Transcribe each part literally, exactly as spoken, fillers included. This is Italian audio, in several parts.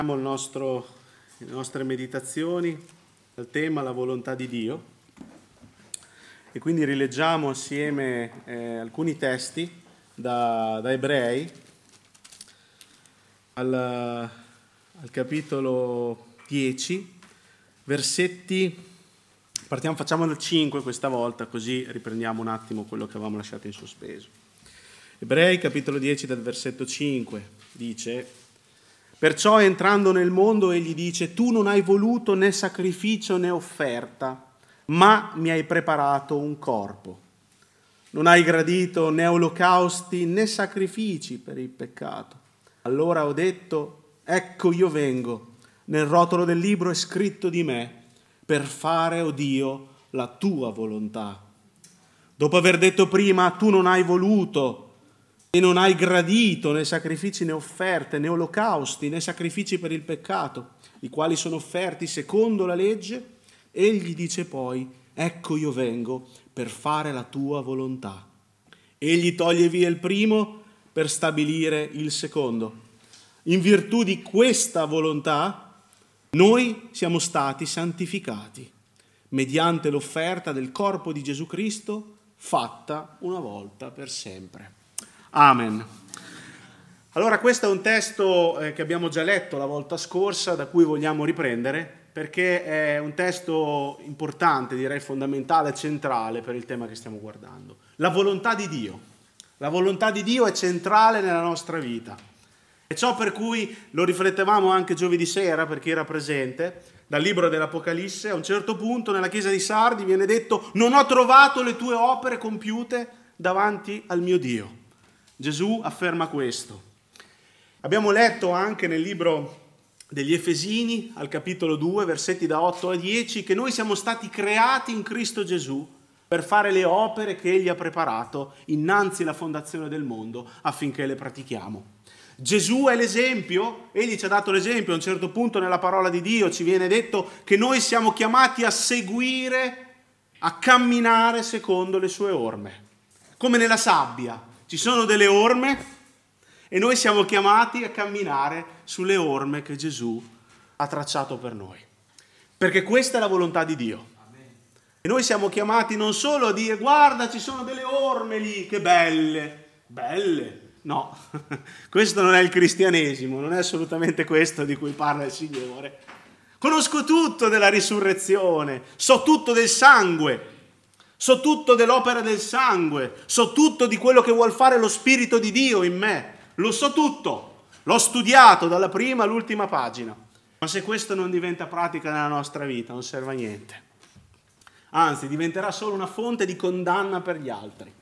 Il nostro, le nostre meditazioni al tema la volontà di Dio e quindi rileggiamo assieme eh, alcuni testi da, da Ebrei al, al capitolo dieci, versetti, partiamo, facciamo il cinque questa volta, così riprendiamo un attimo quello che avevamo lasciato in sospeso. Ebrei capitolo dieci dal versetto cinque dice: perciò entrando nel mondo egli dice: tu non hai voluto né sacrificio né offerta, ma mi hai preparato un corpo. Non hai gradito né olocausti né sacrifici per il peccato. Allora ho detto: ecco io vengo, nel rotolo del libro è scritto di me, per fare, o Dio, la tua volontà. Dopo aver detto prima: tu non hai voluto e non hai gradito né sacrifici né offerte, né olocausti, né sacrifici per il peccato, i quali sono offerti secondo la legge, egli dice poi: ecco io vengo per fare la tua volontà. Egli toglie via il primo per stabilire il secondo. In virtù di questa volontà noi siamo stati santificati, mediante l'offerta del corpo di Gesù Cristo, fatta una volta per sempre. Amen. Allora questo è un testo eh, che abbiamo già letto la volta scorsa, da cui vogliamo riprendere, perché è un testo importante, direi fondamentale, centrale per il tema che stiamo guardando. La volontà di Dio. La volontà di Dio è centrale nella nostra vita. E ciò per cui lo riflettevamo anche giovedì sera, per chi era presente, dal libro dell'Apocalisse. A un certo punto nella chiesa di Sardi viene detto: non ho trovato le tue opere compiute davanti al mio Dio. Gesù afferma questo. Abbiamo letto anche nel libro degli Efesini, al capitolo due, versetti da otto a dieci, che noi siamo stati creati in Cristo Gesù per fare le opere che Egli ha preparato innanzi alla fondazione del mondo affinché le pratichiamo. Gesù è l'esempio, Egli ci ha dato l'esempio. A un certo punto nella parola di Dio ci viene detto che noi siamo chiamati a seguire, a camminare secondo le sue orme, come nella sabbia. Ci sono delle orme e noi siamo chiamati a camminare sulle orme che Gesù ha tracciato per noi. Perché questa è la volontà di Dio. Amen. E noi siamo chiamati non solo a dire: guarda, ci sono delle orme lì, che belle, belle. No, questo non è il cristianesimo, non è assolutamente questo di cui parla il Signore. Conosco tutto della risurrezione, so tutto del sangue. So tutto dell'opera del sangue, so tutto di quello che vuol fare lo Spirito di Dio in me, lo so tutto, l'ho studiato dalla prima all'ultima pagina. Ma se questo non diventa pratica nella nostra vita, non serve a niente. Anzi, diventerà solo una fonte di condanna per gli altri.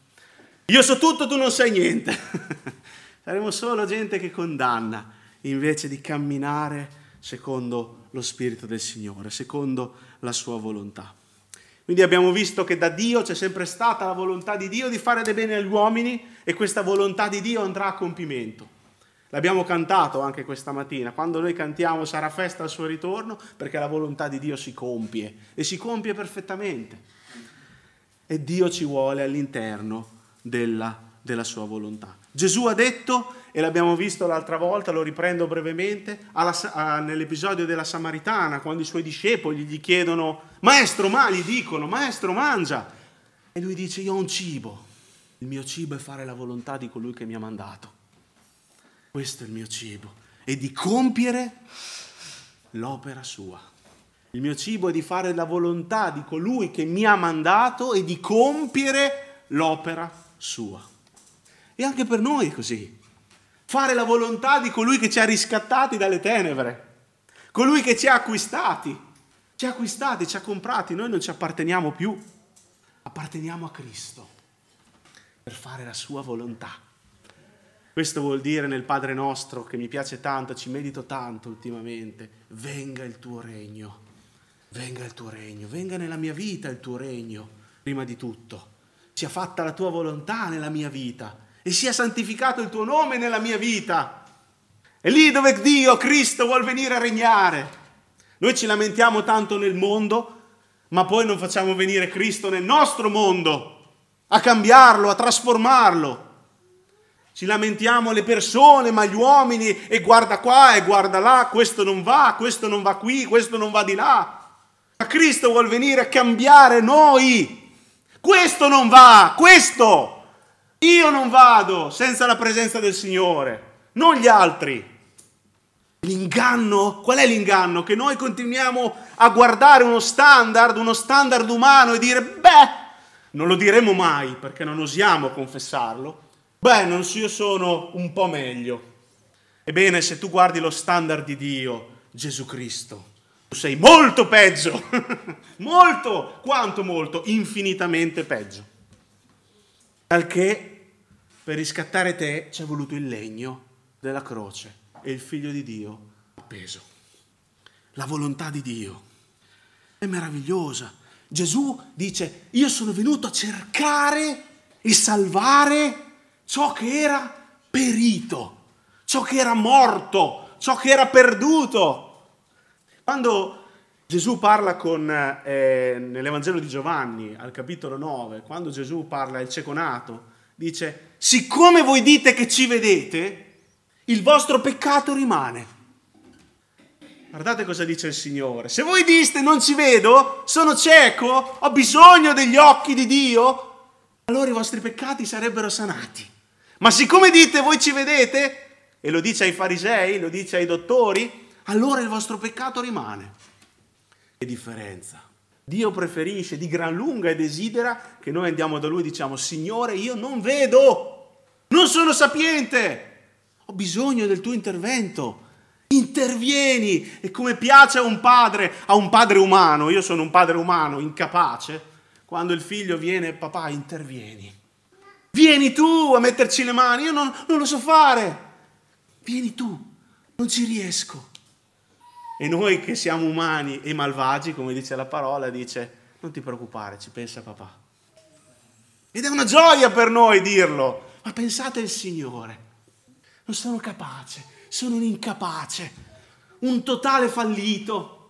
Io so tutto, tu non sai niente. Saremo solo gente che condanna, invece di camminare secondo lo Spirito del Signore, secondo la sua volontà. Quindi abbiamo visto che da Dio c'è sempre stata la volontà di Dio di fare del bene agli uomini, e questa volontà di Dio andrà a compimento. L'abbiamo cantato anche questa mattina. Quando noi cantiamo sarà festa al suo ritorno, perché la volontà di Dio si compie e si compie perfettamente. E Dio ci vuole all'interno della, della sua volontà. Gesù ha detto, e l'abbiamo visto l'altra volta, lo riprendo brevemente, alla, a, nell'episodio della Samaritana, quando i suoi discepoli gli chiedono: maestro, ma gli dicono, maestro, mangia. E lui dice: io ho un cibo, il mio cibo è fare la volontà di colui che mi ha mandato. Questo è il mio cibo, e di compiere l'opera sua. Il mio cibo è di fare la volontà di colui che mi ha mandato e di compiere l'opera sua. E anche per noi è così. Fare la volontà di colui che ci ha riscattati dalle tenebre, colui che ci ha acquistati, ci ha acquistati, ci ha comprati. Noi non ci apparteniamo più, apparteniamo a Cristo per fare la sua volontà. Questo vuol dire nel Padre nostro, che mi piace tanto, ci medito tanto ultimamente: venga il tuo regno, venga il tuo regno, venga nella mia vita il tuo regno, prima di tutto. Sia fatta la tua volontà nella mia vita e sia santificato il tuo nome nella mia vita. È lì dove Dio, Cristo, vuol venire a regnare. Noi ci lamentiamo tanto nel mondo, ma poi non facciamo venire Cristo nel nostro mondo, a cambiarlo, a trasformarlo. Ci lamentiamo le persone, ma gli uomini, e guarda qua e guarda là, questo non va, questo non va qui, questo non va di là. Ma Cristo vuol venire a cambiare noi. Questo non va, questo. Io non vado senza la presenza del Signore, non gli altri. L'inganno, qual è l'inganno? Che noi continuiamo a guardare uno standard, uno standard umano e dire, beh, non lo diremo mai perché non osiamo confessarlo, beh, non so, io sono un po' meglio. Ebbene, se tu guardi lo standard di Dio, Gesù Cristo, tu sei molto peggio, molto, quanto molto, infinitamente peggio. Al che, per riscattare te, ci è voluto il legno della croce e il Figlio di Dio appeso. La volontà di Dio è meravigliosa. Gesù dice, io sono venuto a cercare e salvare ciò che era perito, ciò che era morto, ciò che era perduto. Quando Gesù parla con, eh, nell'Evangelo di Giovanni, al capitolo nove, quando Gesù parla al cieco nato, dice, siccome voi dite che ci vedete, il vostro peccato rimane. Guardate cosa dice il Signore. Se voi dite non ci vedo, sono cieco, ho bisogno degli occhi di Dio, allora i vostri peccati sarebbero sanati. Ma siccome dite voi ci vedete, e lo dice ai farisei, lo dice ai dottori, allora il vostro peccato rimane. Che differenza. Dio preferisce di gran lunga e desidera che noi andiamo da Lui e diciamo, Signore, io non vedo, non sono sapiente, ho bisogno del tuo intervento. Intervieni. E come piace a un padre, a un padre umano, io sono un padre umano incapace, quando il figlio viene, papà, intervieni. Vieni tu a metterci le mani, io non, non lo so fare. Vieni tu, non ci riesco. E noi che siamo umani e malvagi, come dice la parola, dice, non ti preoccupare, ci pensa papà. Ed è una gioia per noi dirlo. Ma pensate al Signore. Non sono capace, sono un incapace, un totale fallito.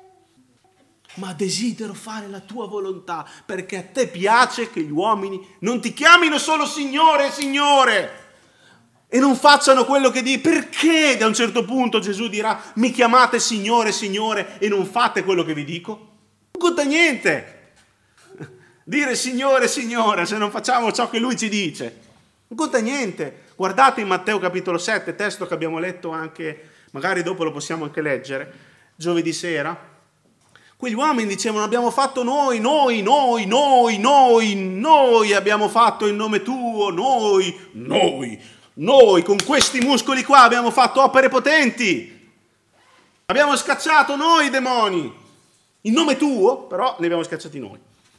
Ma desidero fare la tua volontà, perché a te piace che gli uomini non ti chiamino solo Signore, Signore, e non facciano quello che dici. Perché da un certo punto Gesù dirà, mi chiamate Signore, Signore, e non fate quello che vi dico? Non conta niente dire Signore, Signore, se non facciamo ciò che Lui ci dice. Non conta niente. Guardate in Matteo capitolo sette, testo che abbiamo letto anche, magari dopo lo possiamo anche leggere, giovedì sera. Quegli uomini dicevano, abbiamo fatto noi, noi, noi, noi, noi, noi abbiamo fatto il nome tuo, noi, noi, noi, con questi muscoli qua abbiamo fatto opere potenti. Abbiamo scacciato noi i demoni. In nome tuo, però, ne abbiamo scacciati noi.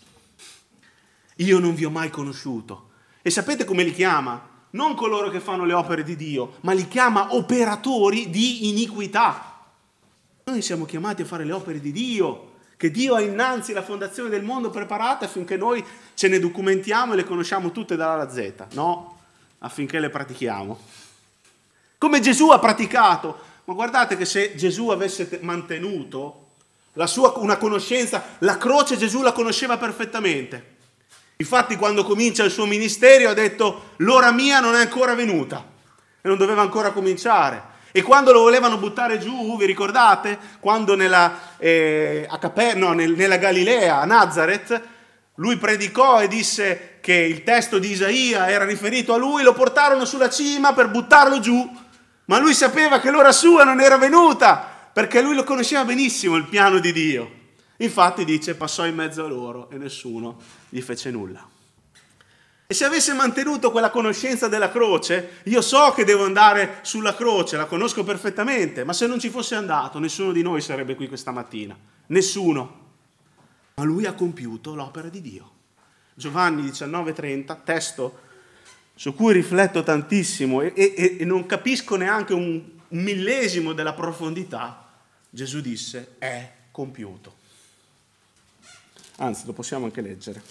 Io non vi ho mai conosciuto. E sapete come li chiama? Non coloro che fanno le opere di Dio, ma li chiama operatori di iniquità. Noi siamo chiamati a fare le opere di Dio, che Dio ha innanzi la fondazione del mondo preparata affinché noi ce ne documentiamo e le conosciamo tutte dalla alla zeta. No, affinché le pratichiamo. Come Gesù ha praticato. Ma guardate che se Gesù avesse mantenuto la sua, una conoscenza, la croce Gesù la conosceva perfettamente. Infatti quando comincia il suo ministero ha detto l'ora mia non è ancora venuta e non doveva ancora cominciare. E quando lo volevano buttare giù, vi ricordate? Quando nella, eh, a Caper- no, nel, nella Galilea, a Nazareth, lui predicò e disse che il testo di Isaia era riferito a lui, lo portarono sulla cima per buttarlo giù, ma lui sapeva che l'ora sua non era venuta, perché lui lo conosceva benissimo il piano di Dio. Infatti dice, passò in mezzo a loro e nessuno gli fece nulla. E se avesse mantenuto quella conoscenza della croce, io so che devo andare sulla croce, la conosco perfettamente, ma se non ci fosse andato, nessuno di noi sarebbe qui questa mattina. Nessuno. Ma lui ha compiuto l'opera di Dio. Giovanni diciannove trenta, testo su cui rifletto tantissimo e, e, e non capisco neanche un, un millesimo della profondità, Gesù disse, è compiuto. Anzi, lo possiamo anche leggere.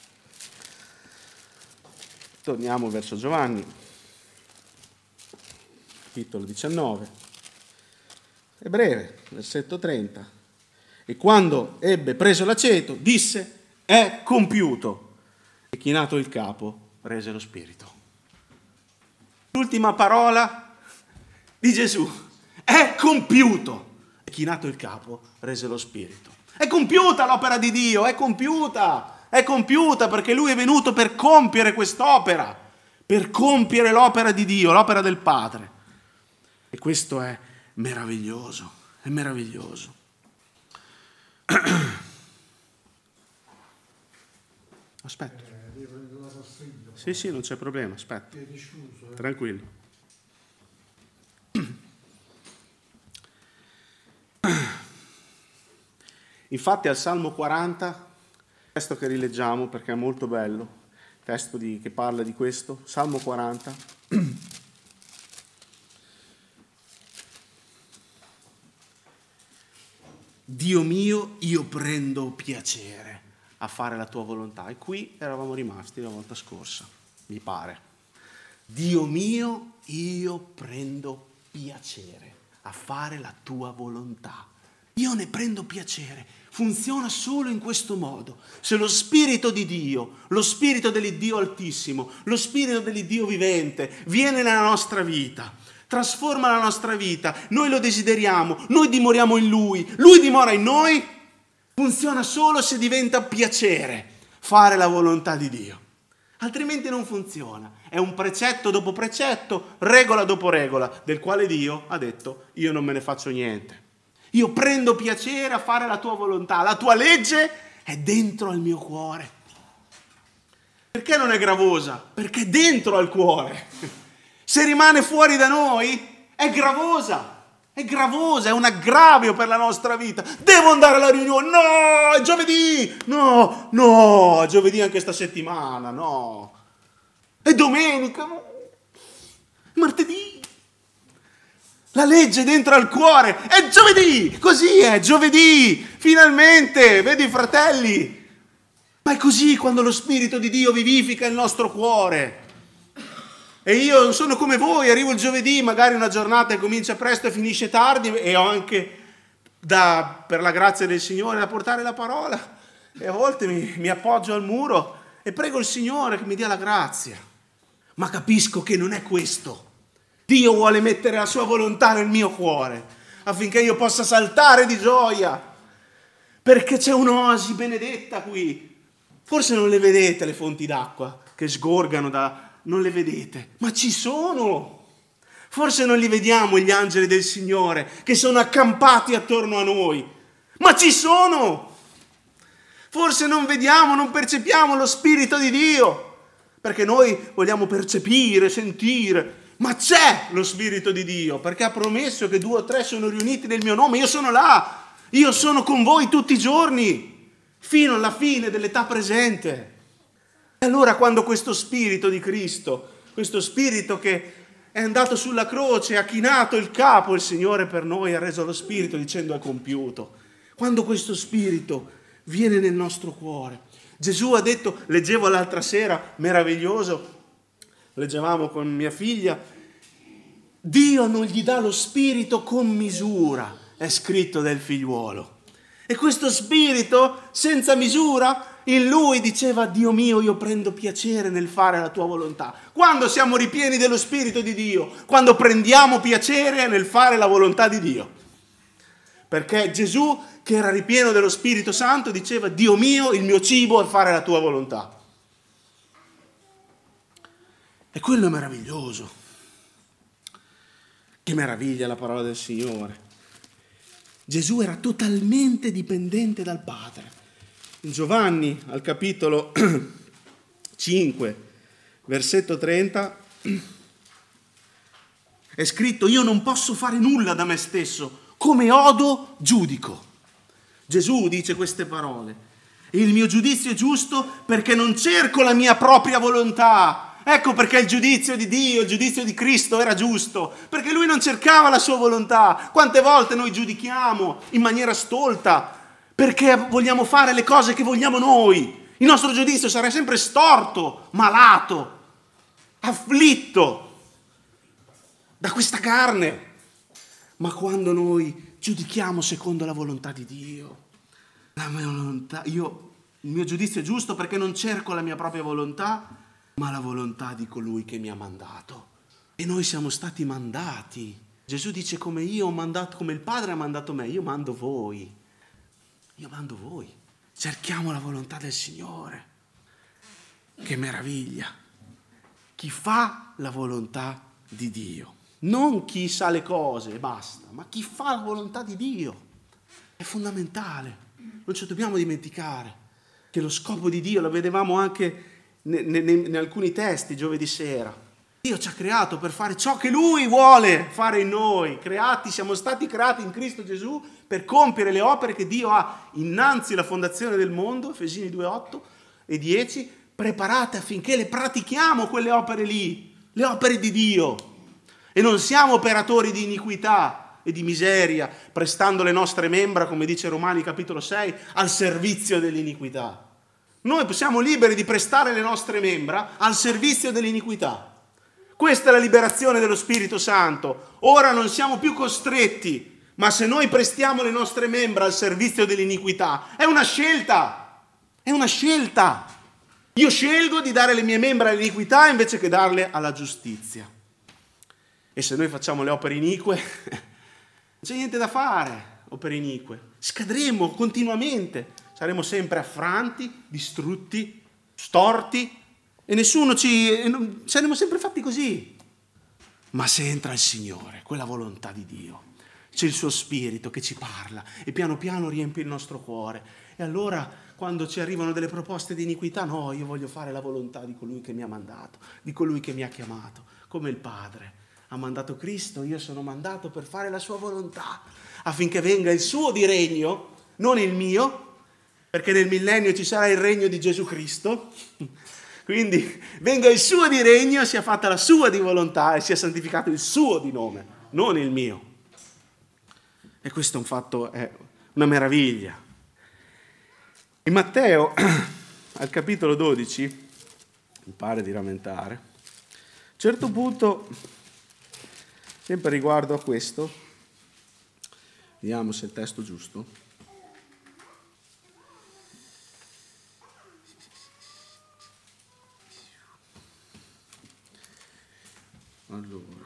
Torniamo verso Giovanni, capitolo diciannove. È breve, versetto trenta. E quando ebbe preso l'aceto, disse, è compiuto. E chinato il capo, prese lo spirito. L'ultima parola di Gesù: è compiuto. E chinato il capo, rese lo spirito. È compiuta l'opera di Dio, è compiuta, è compiuta perché Lui è venuto per compiere quest'opera, per compiere l'opera di Dio, l'opera del Padre. E questo è meraviglioso, è meraviglioso. Aspetta. Sì, sì, non c'è problema, aspetta. Tranquillo. Infatti al Salmo quaranta, testo che rileggiamo perché è molto bello, testo di, che parla di questo, Salmo quaranta. Dio mio, io prendo piacere a fare la tua volontà. E qui eravamo rimasti la volta scorsa, mi pare. Dio mio, io prendo piacere a fare la tua volontà. Io ne prendo piacere. Funziona solo in questo modo. Se lo Spirito di Dio, lo Spirito dell'Iddio Altissimo, lo Spirito dell'Iddio vivente viene nella nostra vita, trasforma la nostra vita, noi lo desideriamo, noi dimoriamo in Lui, Lui dimora in noi, funziona solo se diventa piacere fare la volontà di Dio. Altrimenti non funziona. È un precetto dopo precetto, regola dopo regola, del quale Dio ha detto: io non me ne faccio niente. Io prendo piacere a fare la tua volontà, la tua legge è dentro al mio cuore. Perché non è gravosa? Perché è dentro al cuore. Se rimane fuori da noi è gravosa, è gravosa, è un aggravio per la nostra vita. Devo andare alla riunione, no, è giovedì, no, no, è giovedì anche sta settimana, no, è domenica, no, è martedì. La legge dentro al cuore, è giovedì, così è, giovedì, finalmente, vedi fratelli, ma è così quando lo Spirito di Dio vivifica il nostro cuore. E io sono come voi, arrivo il giovedì, magari una giornata che comincia presto e finisce tardi, e ho anche, da, per la grazia del Signore, da portare la parola, e a volte mi, mi appoggio al muro e prego il Signore che mi dia la grazia. Ma capisco che non è questo. Dio vuole mettere la sua volontà nel mio cuore affinché io possa saltare di gioia, perché c'è un'oasi benedetta qui. Forse non le vedete le fonti d'acqua che sgorgano da... non le vedete, ma ci sono. Forse non li vediamo gli angeli del Signore che sono accampati attorno a noi, ma ci sono. Forse non vediamo, non percepiamo lo Spirito di Dio, perché noi vogliamo percepire, sentire. Ma c'è lo Spirito di Dio, perché ha promesso che due o tre sono riuniti nel mio nome. Io sono là, io sono con voi tutti i giorni, fino alla fine dell'età presente. E allora quando questo Spirito di Cristo, questo Spirito che è andato sulla croce, ha chinato il capo, il Signore per noi ha reso lo Spirito dicendo è compiuto. Quando questo Spirito viene nel nostro cuore. Gesù ha detto, leggevo l'altra sera, meraviglioso, leggevamo con mia figlia, Dio non gli dà lo spirito con misura, è scritto del figliuolo. E questo spirito senza misura in lui diceva: Dio mio, io prendo piacere nel fare la tua volontà. Quando siamo ripieni dello Spirito di Dio, quando prendiamo piacere nel fare la volontà di Dio. Perché Gesù, che era ripieno dello Spirito Santo, diceva: Dio mio, il mio cibo è fare la tua volontà. E quello è meraviglioso. Che meraviglia la parola del Signore. Gesù era totalmente dipendente dal Padre. In Giovanni, al capitolo cinque, versetto trenta, è scritto: io non posso fare nulla da me stesso, come odo giudico. Gesù dice queste parole: il mio giudizio è giusto perché non cerco la mia propria volontà. Ecco perché il giudizio di Dio, il giudizio di Cristo era giusto, perché Lui non cercava la sua volontà. Quante volte noi giudichiamo in maniera stolta perché vogliamo fare le cose che vogliamo noi. Il nostro giudizio sarà sempre storto, malato, afflitto da questa carne. Ma quando noi giudichiamo secondo la volontà di Dio, la mia volontà, io, il mio giudizio è giusto perché non cerco la mia propria volontà, ma la volontà di colui che mi ha mandato. E noi siamo stati mandati. Gesù dice come io ho mandato, come il Padre ha mandato me, io mando voi. Io mando voi. Cerchiamo la volontà del Signore. Che meraviglia. Chi fa la volontà di Dio. Non chi sa le cose e basta, ma chi fa la volontà di Dio. È fondamentale. Non ci dobbiamo dimenticare che lo scopo di Dio, lo vedevamo anche in alcuni testi giovedì sera. Dio ci ha creato per fare ciò che Lui vuole fare in noi. Creati, siamo stati creati in Cristo Gesù per compiere le opere che Dio ha innanzi alla fondazione del mondo, Efesini due, otto e dieci, preparate affinché le pratichiamo quelle opere lì, le opere di Dio. E non siamo operatori di iniquità e di miseria, prestando le nostre membra, come dice Romani capitolo sei, al servizio dell'iniquità. Noi siamo liberi di prestare le nostre membra al servizio dell'iniquità. Questa è la liberazione dello Spirito Santo. Ora non siamo più costretti, ma se noi prestiamo le nostre membra al servizio dell'iniquità, è una scelta, è una scelta. Io scelgo di dare le mie membra all'iniquità invece che darle alla giustizia. E se noi facciamo le opere inique, non c'è niente da fare, opere inique. Scadremo continuamente, saremo sempre affranti, distrutti, storti, e nessuno ci... saremo sempre fatti così. Ma se entra il Signore, quella volontà di Dio, c'è il suo Spirito che ci parla e piano piano riempie il nostro cuore. E allora quando ci arrivano delle proposte di iniquità, no, io voglio fare la volontà di colui che mi ha mandato, di colui che mi ha chiamato, come il Padre ha mandato Cristo, io sono mandato per fare la sua volontà, affinché venga il suo di regno, non il mio, perché nel millennio ci sarà il regno di Gesù Cristo. Quindi venga il suo di regno, sia fatta la sua di volontà e sia santificato il suo di nome, non il mio. E questo è un fatto, è una meraviglia. In Matteo, al capitolo dodici, mi pare di rammentare, a un certo punto, sempre riguardo a questo, vediamo se è il testo giusto. Allora,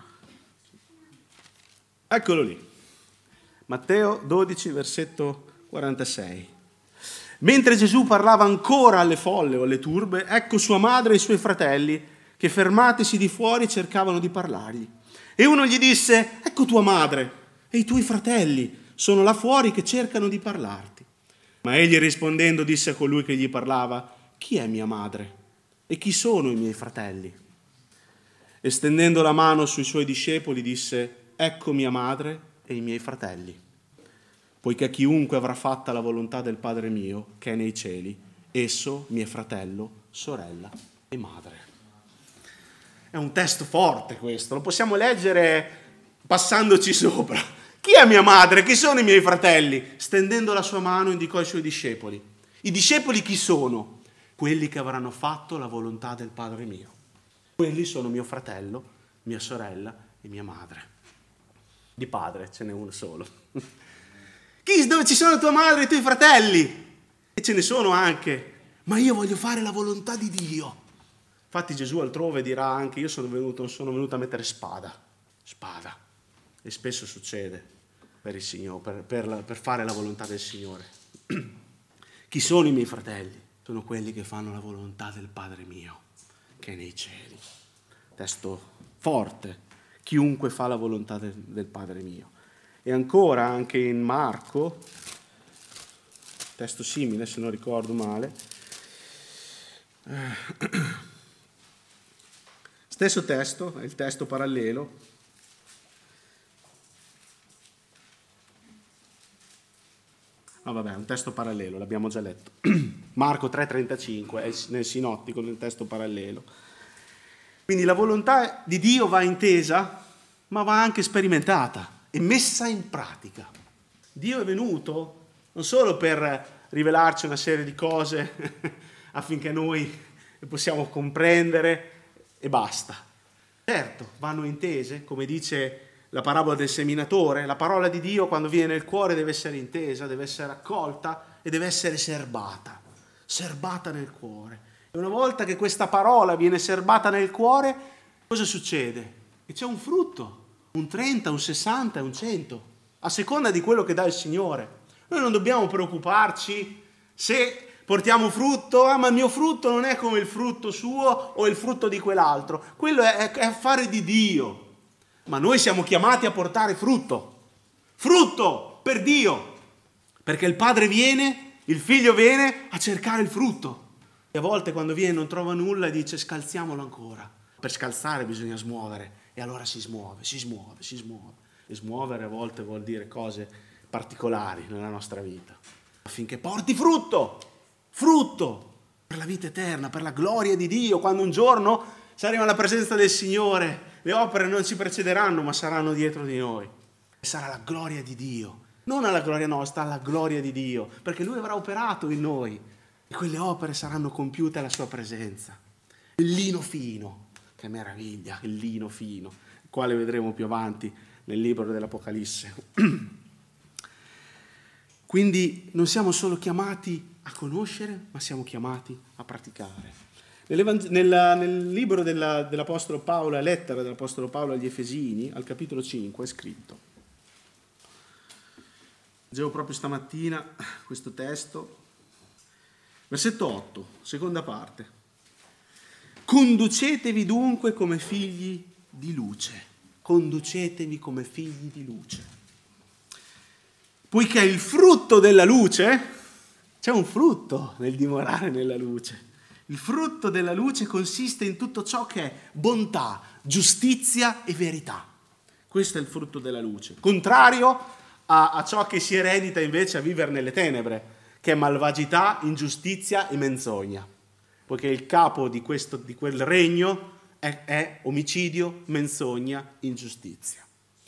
eccolo lì, Matteo dodici, versetto quarantasei. Mentre Gesù parlava ancora alle folle o alle turbe, ecco sua madre e i suoi fratelli che fermatisi di fuori cercavano di parlargli. E uno gli disse, ecco tua madre e i tuoi fratelli sono là fuori che cercano di parlarti. Ma egli rispondendo disse a colui che gli parlava, chi è mia madre e chi sono i miei fratelli? E stendendo la mano sui suoi discepoli disse, ecco mia madre e i miei fratelli, poiché chiunque avrà fatta la volontà del Padre mio, che è nei cieli, esso mi è fratello, sorella e madre. È un testo forte questo, lo possiamo leggere passandoci sopra. Chi è mia madre? Chi sono i miei fratelli? Stendendo la sua mano indicò i suoi discepoli. I discepoli chi sono? Quelli che avranno fatto la volontà del Padre mio. Quelli sono mio fratello, mia sorella e mia madre. Di padre ce n'è uno solo. Chi, dove ci sono tua madre e i tuoi fratelli? E ce ne sono anche. Ma io voglio fare la volontà di Dio. Infatti Gesù altrove dirà anche, io sono venuto, sono venuto a mettere spada. Spada. E spesso succede per il Signore, per, per, la, per fare la volontà del Signore. Chi sono i miei fratelli? Sono quelli che fanno la volontà del Padre mio, che è nei cieli. Testo forte. Chiunque fa la volontà del, del Padre mio. E ancora anche in Marco, testo simile se non ricordo male, stesso testo, è il testo parallelo, no vabbè, è un testo parallelo, l'abbiamo già letto, Marco tre trentacinque, è nel sinottico, nel testo parallelo. Quindi la volontà di Dio va intesa, ma va anche sperimentata e messa in pratica. Dio è venuto non solo per rivelarci una serie di cose affinché noi le possiamo comprendere e basta. Certo, vanno intese, come dice la parabola del seminatore, la parola di Dio quando viene nel cuore deve essere intesa, deve essere accolta e deve essere serbata, serbata nel cuore. E una volta che questa parola viene serbata nel cuore, cosa succede? e c'è un frutto, un trenta, un sessanta e un cento, a seconda di quello che dà il Signore. Noi non dobbiamo preoccuparci se portiamo frutto, ah ma il mio frutto non è come il frutto suo o il frutto di quell'altro, quello è, è affare di Dio, ma noi siamo chiamati a portare frutto, frutto per Dio, perché il Padre viene, il Figlio viene a cercare il frutto, e a volte quando viene non trova nulla e dice scalziamolo ancora. Per scalzare bisogna smuovere, e allora si smuove, si smuove, si smuove, e smuovere a volte vuol dire cose particolari nella nostra vita, affinché porti frutto, frutto per la vita eterna, per la gloria di Dio, quando un giorno saremo alla presenza del Signore, le opere non ci precederanno ma saranno dietro di noi, e sarà la gloria di Dio, non alla gloria nostra, alla gloria di Dio, perché Lui avrà operato in noi e quelle opere saranno compiute alla sua presenza. Il lino fino, che meraviglia, il lino fino, il quale vedremo più avanti nel libro dell'Apocalisse. Quindi non siamo solo chiamati a conoscere, ma siamo chiamati a praticare. Nel, nel libro della, dell'Apostolo Paolo, la lettera dell'Apostolo Paolo agli Efesini, al capitolo cinque, è scritto. Leggevo proprio stamattina questo testo. Versetto otto, seconda parte. Conducetevi dunque come figli di luce. Conducetevi come figli di luce. Poiché il frutto della luce, c'è un frutto nel dimorare nella luce. Il frutto della luce consiste in tutto ciò che è bontà, giustizia e verità. Questo è il frutto della luce. Contrario a, a ciò che si eredita invece a vivere nelle tenebre, che è malvagità, ingiustizia e menzogna. Poiché il capo di, questo, di quel regno è, è omicidio, menzogna, ingiustizia.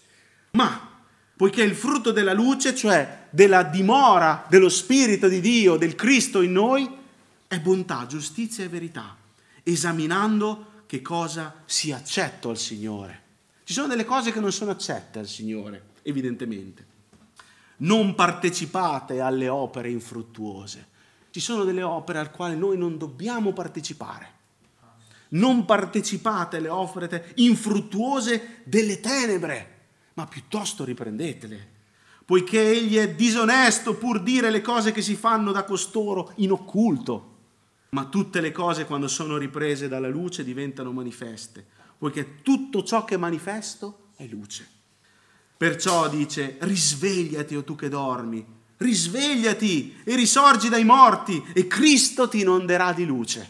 Ma poiché il frutto della luce, cioè della dimora dello Spirito di Dio, del Cristo in noi, è bontà, giustizia e verità, esaminando che cosa sia accetto al Signore. Ci sono delle cose che non sono accette al Signore, evidentemente. Non partecipate alle opere infruttuose. Ci sono delle opere al quale noi non dobbiamo partecipare. Non partecipate alle opere infruttuose delle tenebre, ma piuttosto riprendetele, poiché egli è disonesto pur dire le cose che si fanno da costoro in occulto. Ma tutte le cose, quando sono riprese dalla luce, diventano manifeste, poiché tutto ciò che è manifesto è luce. Perciò dice, risvegliati o tu che dormi, risvegliati e risorgi dai morti, e Cristo ti inonderà di luce.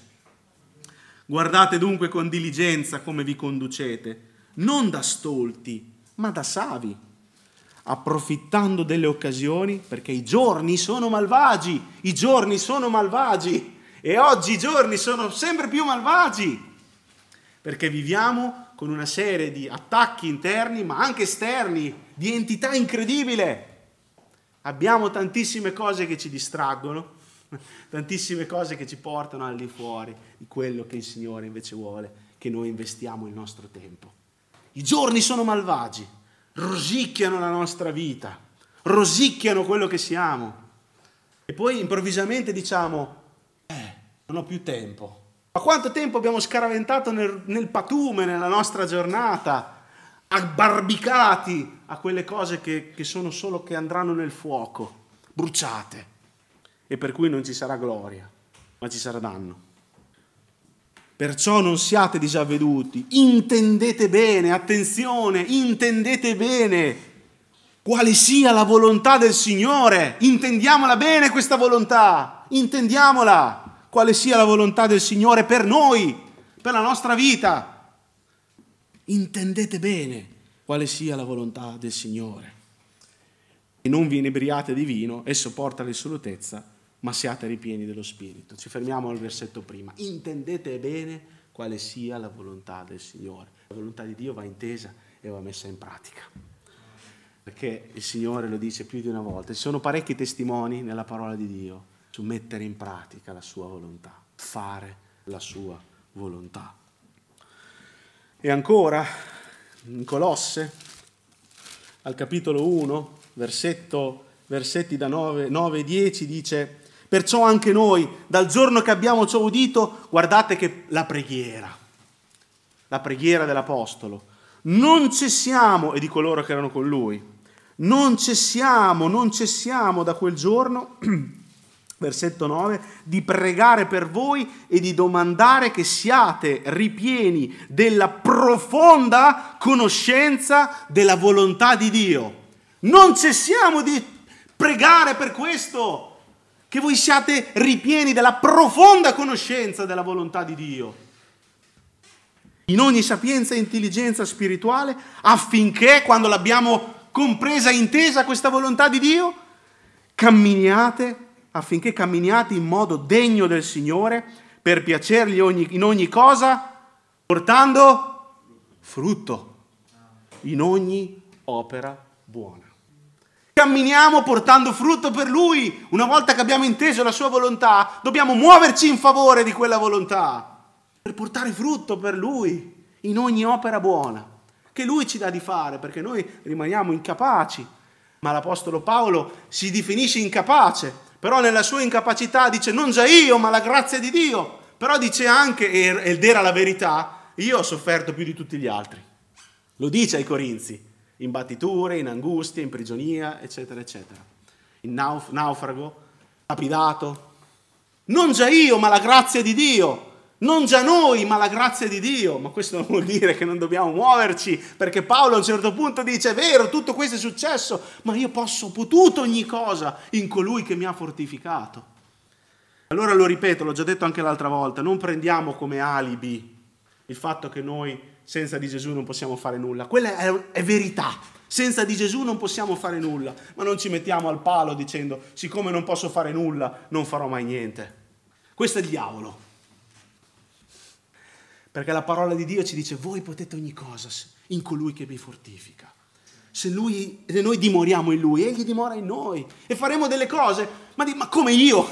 Guardate dunque con diligenza come vi conducete, non da stolti, ma da savi, approfittando delle occasioni, perché i giorni sono malvagi, i giorni sono malvagi, e oggi i giorni sono sempre più malvagi, perché viviamo con una serie di attacchi interni, ma anche esterni, di entità incredibile. Abbiamo tantissime cose che ci distraggono, tantissime cose che ci portano al di fuori di quello che il Signore invece vuole che noi investiamo il nostro tempo. I giorni sono malvagi, rosicchiano la nostra vita, rosicchiano quello che siamo. E poi improvvisamente diciamo, eh, non ho più tempo. Ma quanto tempo abbiamo scaraventato nel, nel patume nella nostra giornata, abbarbicati a quelle cose che, che sono solo che andranno nel fuoco, bruciate, e per cui non ci sarà gloria, ma ci sarà danno. Perciò non siate disavveduti, intendete bene, attenzione, intendete bene quale sia la volontà del Signore, intendiamola bene questa volontà, intendiamola. Quale sia la volontà del Signore per noi, per la nostra vita. Intendete bene quale sia la volontà del Signore. E non vi inebriate di vino, esso porta all'assolutezza, ma siate ripieni dello Spirito. Ci fermiamo al versetto prima. Intendete bene quale sia la volontà del Signore. La volontà di Dio va intesa e va messa in pratica. Perché il Signore lo dice più di una volta. Ci sono parecchi testimoni nella parola di Dio su mettere in pratica la sua volontà, fare la sua volontà. E ancora, in Colosse, al capitolo uno, versetto, versetti da nove e dieci, dice: perciò anche noi, dal giorno che abbiamo ciò udito, guardate che la preghiera, la preghiera dell'Apostolo, non cessiamo, e di coloro che erano con lui, non cessiamo, non cessiamo da quel giorno, versetto nove, di pregare per voi e di domandare che siate ripieni della profonda conoscenza della volontà di Dio. Non cessiamo di pregare per questo, che voi siate ripieni della profonda conoscenza della volontà di Dio, in ogni sapienza e intelligenza spirituale, affinché, quando l'abbiamo compresa e intesa questa volontà di Dio, camminiate, affinché camminiate in modo degno del Signore, per piacergli ogni, in ogni cosa, portando frutto in ogni opera buona. Camminiamo portando frutto per Lui. Una volta che abbiamo inteso la Sua volontà, dobbiamo muoverci in favore di quella volontà, per portare frutto per Lui in ogni opera buona che Lui ci dà di fare, perché noi rimaniamo incapaci. Ma l'Apostolo Paolo si definisce incapace, però nella sua incapacità dice non già io, ma la grazia di Dio. Però dice anche, ed era la verità, io ho sofferto più di tutti gli altri. Lo dice ai Corinzi, in battiture, in angustie, in prigionia, eccetera, eccetera. In nauf- naufrago, lapidato. Non già io, ma la grazia di Dio. Non già noi, ma la grazia di Dio. Ma questo non vuol dire che non dobbiamo muoverci, perché Paolo a un certo punto dice, è vero, tutto questo è successo, ma io posso, ho potuto ogni cosa in colui che mi ha fortificato. Allora lo ripeto, l'ho già detto anche l'altra volta, non prendiamo come alibi il fatto che noi senza di Gesù non possiamo fare nulla. Quella è, è verità. Senza di Gesù non possiamo fare nulla, ma non ci mettiamo al palo dicendo, siccome non posso fare nulla, non farò mai niente. Questo è il diavolo. Perché la parola di Dio ci dice, voi potete ogni cosa in colui che vi fortifica. Se, lui, se noi dimoriamo in Lui, Egli dimora in noi. E faremo delle cose, ma, di, ma come io?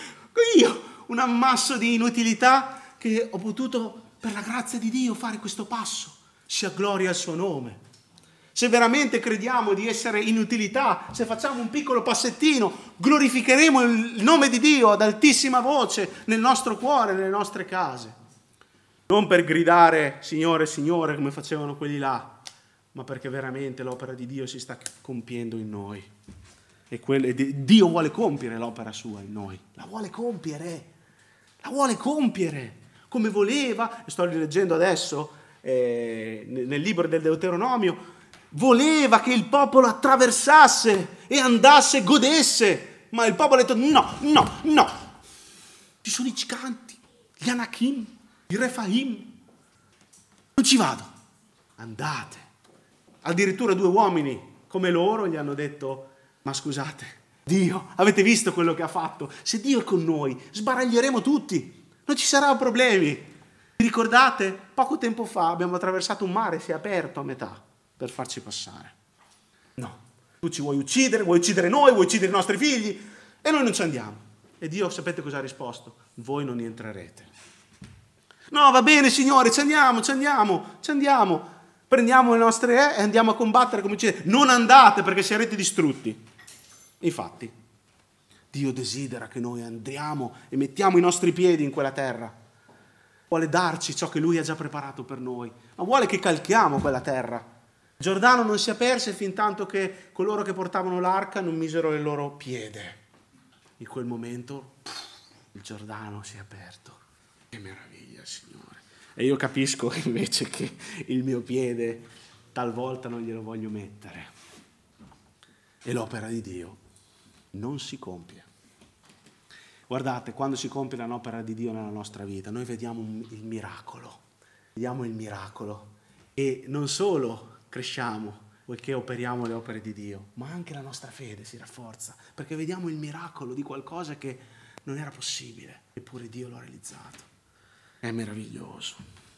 Io, un ammasso di inutilità che ho potuto, per la grazia di Dio, fare questo passo. Sia gloria al suo nome. Se veramente crediamo di essere inutilità, se facciamo un piccolo passettino, glorificheremo il nome di Dio ad altissima voce nel nostro cuore, nelle nostre case. Non per gridare Signore, Signore, come facevano quelli là, ma perché veramente l'opera di Dio si sta compiendo in noi. E quelle, Dio vuole compiere l'opera sua in noi. La vuole compiere. La vuole compiere. Come voleva, sto rileggendo adesso eh, nel libro del Deuteronomio, voleva che il popolo attraversasse e andasse, godesse. Ma il popolo ha detto no, no, no. Ci sono i giganti, gli Anakim, i Refaim, non ci vado, andate. Addirittura due uomini come loro gli hanno detto, ma scusate, Dio, avete visto quello che ha fatto? Se Dio è con noi, sbaraglieremo tutti, non ci saranno problemi. Vi ricordate? Poco tempo fa abbiamo attraversato un mare, si è aperto a metà per farci passare. No, tu ci vuoi uccidere, vuoi uccidere noi, vuoi uccidere i nostri figli, e noi non ci andiamo. E Dio, sapete cosa ha risposto? Voi non entrerete. No, va bene, Signore, ci andiamo, ci andiamo, ci andiamo. Prendiamo le nostre e andiamo a combattere come dice. Non andate perché sarete distrutti. Infatti, Dio desidera che noi andiamo e mettiamo i nostri piedi in quella terra. Vuole darci ciò che Lui ha già preparato per noi, ma vuole che calchiamo quella terra. Il Giordano non si aperse fin tanto che coloro che portavano l'arca non misero il loro piede. In quel momento pff, il Giordano si è aperto. Che meraviglia, Signore. E io capisco invece che il mio piede talvolta non glielo voglio mettere. E l'opera di Dio non si compie. Guardate, quando si compie l'opera di Dio nella nostra vita, noi vediamo il miracolo. Vediamo il miracolo. E non solo cresciamo poiché operiamo le opere di Dio, ma anche la nostra fede si rafforza, perché vediamo il miracolo di qualcosa che non era possibile, eppure Dio lo ha realizzato. È meraviglioso.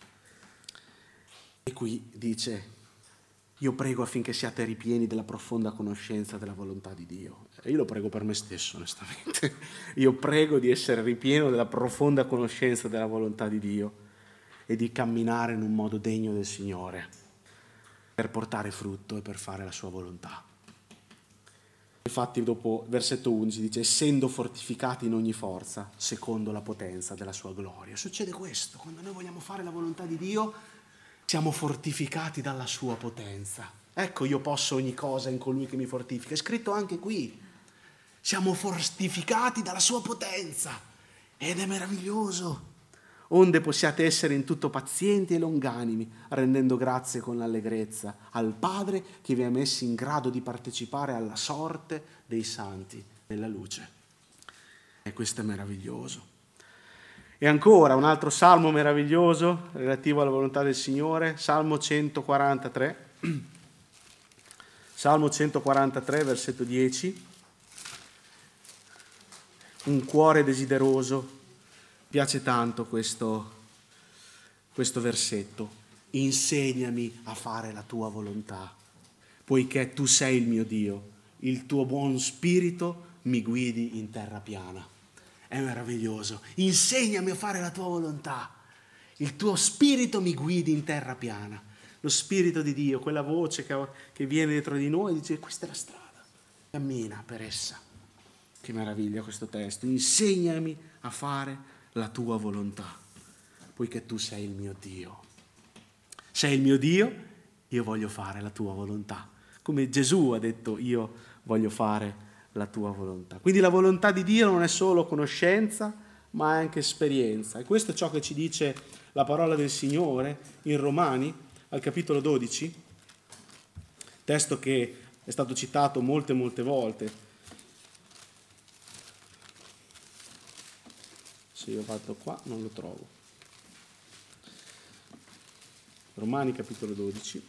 E qui dice, io prego affinché siate ripieni della profonda conoscenza della volontà di Dio. E io lo prego per me stesso, onestamente. Io prego di essere ripieno della profonda conoscenza della volontà di Dio e di camminare in un modo degno del Signore per portare frutto e per fare la sua volontà. Infatti dopo versetto undici dice, essendo fortificati in ogni forza, secondo la potenza della sua gloria. Succede questo, quando noi vogliamo fare la volontà di Dio, siamo fortificati dalla sua potenza. Ecco, io posso ogni cosa in colui che mi fortifica. È scritto anche qui. Siamo fortificati dalla sua potenza. Ed è meraviglioso. Onde possiate essere in tutto pazienti e longanimi, rendendo grazie con allegrezza al Padre che vi ha messi in grado di partecipare alla sorte dei santi nella luce. E questo è meraviglioso. E ancora un altro salmo meraviglioso relativo alla volontà del Signore, Salmo centoquarantatré. Salmo centoquarantatré, versetto dieci. Un cuore desideroso. Piace tanto questo, questo versetto. Insegnami a fare la tua volontà, poiché tu sei il mio Dio, il tuo buon spirito mi guidi in terra piana. È meraviglioso. Insegnami a fare la tua volontà, il tuo spirito mi guidi in terra piana. Lo spirito di Dio, quella voce che, che viene dietro di noi, dice: questa è la strada, cammina per essa. Che meraviglia questo testo. Insegnami a fare la tua volontà, poiché tu sei il mio Dio. Sei il mio Dio, io voglio fare la tua volontà. Come Gesù ha detto: io voglio fare la tua volontà. Quindi la volontà di Dio non è solo conoscenza, ma è anche esperienza. E questo è ciò che ci dice la parola del Signore in Romani, al capitolo dodici, testo che è stato citato molte molte volte. Se io vado qua non lo trovo. Romani capitolo dodici.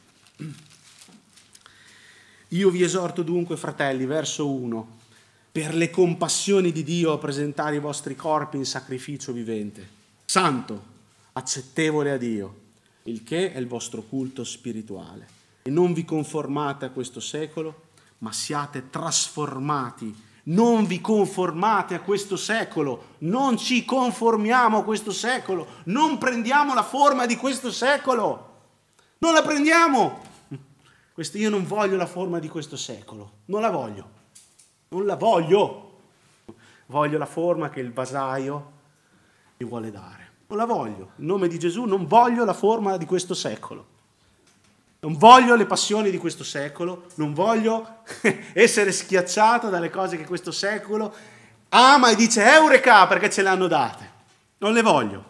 Io vi esorto dunque, fratelli, verso uno, per le compassioni di Dio a presentare i vostri corpi in sacrificio vivente, santo, accettevole a Dio, il che è il vostro culto spirituale. E non vi conformate a questo secolo, ma siate trasformati. Non vi conformate a questo secolo, non ci conformiamo a questo secolo, non prendiamo la forma di questo secolo, non la prendiamo. Questo, io non voglio la forma di questo secolo, non la voglio, non la voglio, voglio la forma che il vasaio mi vuole dare, non la voglio, in nome di Gesù non voglio la forma di questo secolo. Non voglio le passioni di questo secolo, non voglio essere schiacciato dalle cose che questo secolo ama e dice Eureka perché ce le hanno date. Non le voglio.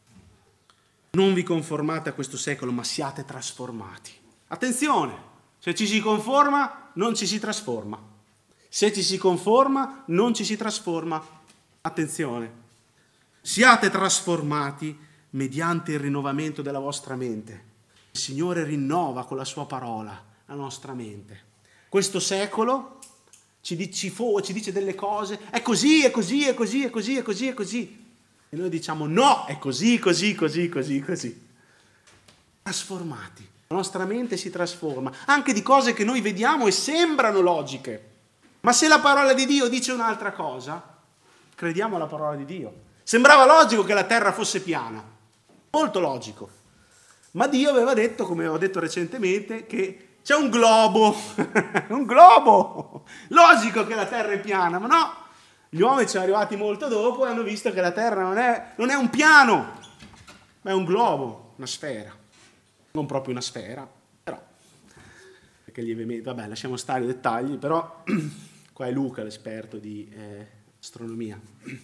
Non vi conformate a questo secolo, ma siate trasformati. Attenzione, se ci si conforma non ci si trasforma. Se ci si conforma non ci si trasforma. Attenzione. Siate trasformati mediante il rinnovamento della vostra mente. Il Signore rinnova con la sua parola la nostra mente. Questo secolo ci dice, ci dice delle cose, è così, è così, è così, è così, è così, è così. E noi diciamo no, è così, così, così, così, così. Trasformati. La nostra mente si trasforma, anche di cose che noi vediamo e sembrano logiche. Ma se la parola di Dio dice un'altra cosa, crediamo alla parola di Dio. Sembrava logico che la terra fosse piana, molto logico. Ma Dio aveva detto, come ho detto recentemente, che c'è un globo, un globo, logico che la terra è piana, ma no, gli uomini ci sono arrivati molto dopo e hanno visto che la terra non è, non è un piano, ma è un globo, una sfera, non proprio una sfera, però, perché lievemente, vabbè, lasciamo stare i dettagli, però qua è Luca l'esperto di eh, astronomia.